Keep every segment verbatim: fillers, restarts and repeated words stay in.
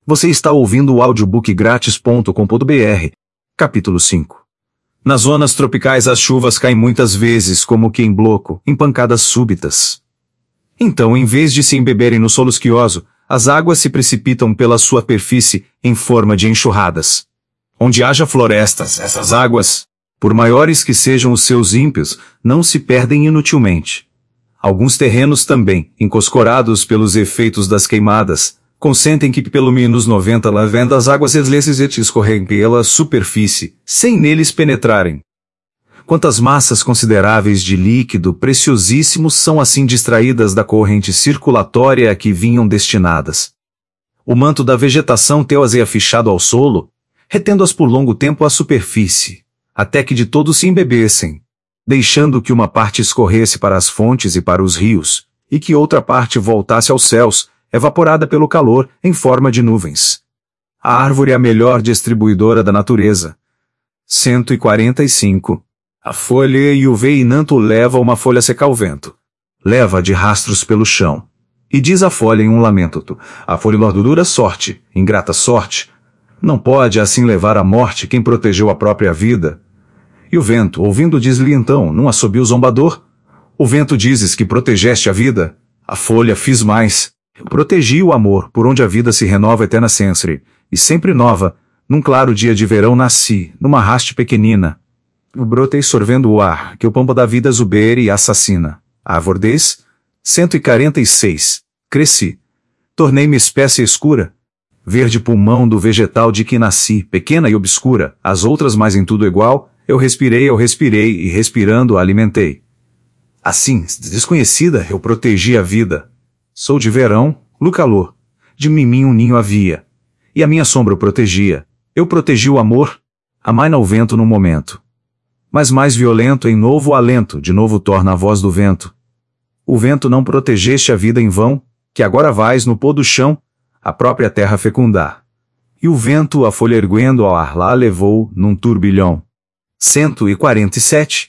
Você está ouvindo o audiobook grátis ponto com ponto br. Capítulo cinco. Nas zonas tropicais as chuvas caem muitas vezes como que em bloco, em pancadas súbitas. Então, em vez de se embeberem no solo esquioso, as águas se precipitam pela sua superfície em forma de enxurradas. Onde haja florestas, essas águas, por maiores que sejam os seus ímpios, não se perdem inutilmente. Alguns terrenos também, encoscorados pelos efeitos das queimadas, consentem que pelo menos noventa lavendas as águas exleses escorrem pela superfície, sem neles penetrarem. Quantas massas consideráveis de líquido preciosíssimo são assim distraídas da corrente circulatória a que vinham destinadas. O manto da vegetação teu-as é afichado ao solo, retendo-as por longo tempo à superfície, até que de todo se embebessem, deixando que uma parte escorresse para as fontes e para os rios, e que outra parte voltasse aos céus, evaporada pelo calor, em forma de nuvens. A árvore é a melhor distribuidora da natureza. cento e quarenta e cinco. A folha e o veinanto leva uma folha seca ao vento. Leva de rastros pelo chão. E diz a folha em um lamento: a folha dura sorte, ingrata sorte. Não pode assim levar à morte quem protegeu a própria vida. E o vento, ouvindo, diz-lhe então, num assobio zombador: o vento dizes que protegeste a vida. A folha fiz mais. Eu protegi o amor, por onde a vida se renova eterna sempre, e sempre nova, num claro dia de verão nasci, numa haste pequenina. Eu brotei sorvendo o ar, que o pampa da vida zubere e assassina. Árvores, cento e quarenta e seis. Cresci. Tornei-me espécie escura. Verde pulmão do vegetal de que nasci, pequena e obscura, as outras mais em tudo igual, eu respirei, eu respirei, e respirando a alimentei. Assim, desconhecida, eu protegi a vida. Sou de verão, no calor. De mim um ninho havia. E a minha sombra o protegia. Eu protegi o amor. Amaina o vento num momento. Mas mais violento em novo alento, de novo torna a voz do vento. O vento não protegeste a vida em vão, que agora vais no pó do chão, a própria terra fecundar. E o vento, a folha erguendo ao ar lá levou, num turbilhão. cento e quarenta e sete.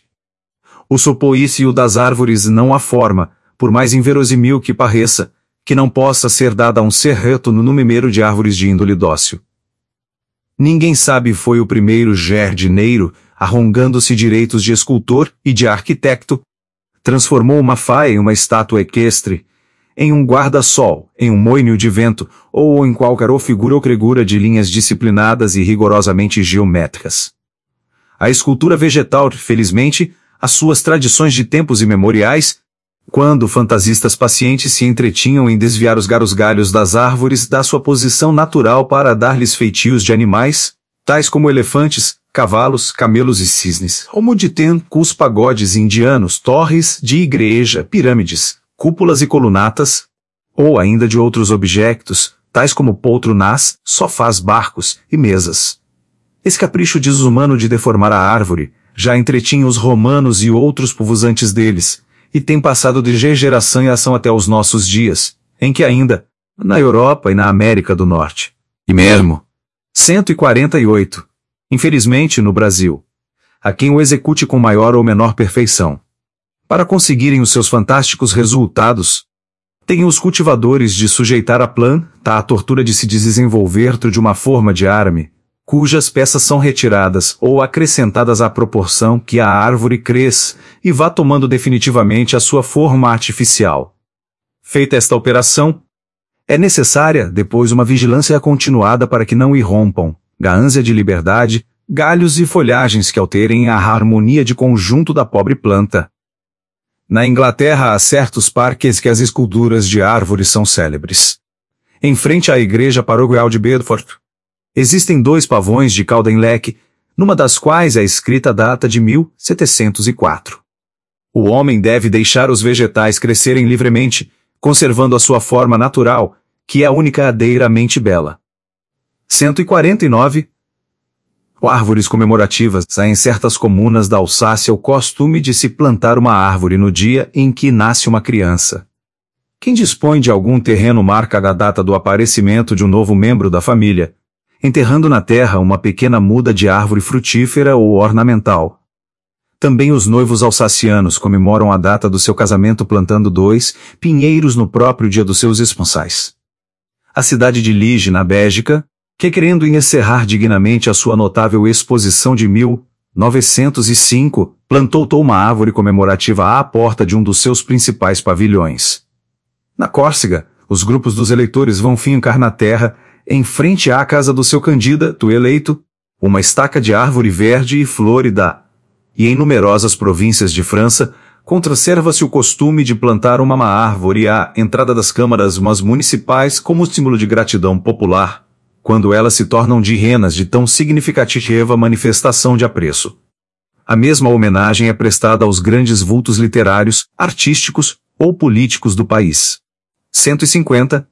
O sopoício das árvores não há forma, por mais inverosimil que pareça, que não possa ser dada a um ser reto no número de árvores de índole dócil. Ninguém sabe foi o primeiro jardineiro, arrongando-se direitos de escultor e de arquitecto, transformou uma faia em uma estátua equestre, em um guarda-sol, em um moinho de vento, ou em qualquer ou figura ou cregura de linhas disciplinadas e rigorosamente geométricas. A escultura vegetal, felizmente, as suas tradições de tempos imemoriais, quando fantasistas pacientes se entretinham em desviar os galhos das árvores da sua posição natural para dar-lhes feitios de animais, tais como elefantes, cavalos, camelos e cisnes, como de tempos pagodes indianos, torres de igreja, pirâmides, cúpulas e colunatas, ou ainda de outros objetos, tais como poltronas, sofás, barcos e mesas. Esse capricho desumano de deformar a árvore já entretinha os romanos e outros povos antes deles, e tem passado de geração em ação até os nossos dias, em que ainda, na Europa e na América do Norte, e mesmo, cento e quarenta e oito, infelizmente no Brasil, há quem o execute com maior ou menor perfeição. Para conseguirem os seus fantásticos resultados, têm os cultivadores de sujeitar a planta à tortura de se desenvolver de uma forma de arame, cujas peças são retiradas ou acrescentadas à proporção que a árvore cresce e vá tomando definitivamente a sua forma artificial. Feita esta operação, é necessária, depois, uma vigilância continuada para que não irrompam, da ânsia de liberdade, galhos e folhagens que alterem a harmonia de conjunto da pobre planta. Na Inglaterra há certos parques que as esculturas de árvores são célebres. Em frente à igreja paroquial de Bedford, existem dois pavões de cauda em leque, numa das quais é escrita a data de mil setecentos e quatro. O homem deve deixar os vegetais crescerem livremente, conservando a sua forma natural, que é unicadeiramente bela. cento e quarenta e nove. Árvores comemorativas. Há em certas comunas da Alsácia o costume de se plantar uma árvore no dia em que nasce uma criança. Quem dispõe de algum terreno marca a data do aparecimento de um novo membro da família, enterrando na terra uma pequena muda de árvore frutífera ou ornamental. Também os noivos alsacianos comemoram a data do seu casamento plantando dois pinheiros no próprio dia dos seus esponsais. a cidade de Liege, na Bélgica, que, querendo encerrar dignamente a sua notável exposição de mil novecentos e cinco, plantou uma árvore comemorativa à porta de um dos seus principais pavilhões. Na Córcega, os grupos dos eleitores vão fincar na terra, em frente à casa do seu candidato eleito, uma estaca de árvore verde e flórida. E em numerosas províncias de França, conserva-se o costume de plantar uma árvore à entrada das câmaras municipais como símbolo de gratidão popular, quando elas se tornam dignas de tão significativa manifestação de apreço. A mesma homenagem é prestada aos grandes vultos literários, artísticos ou políticos do país. cento e cinquenta.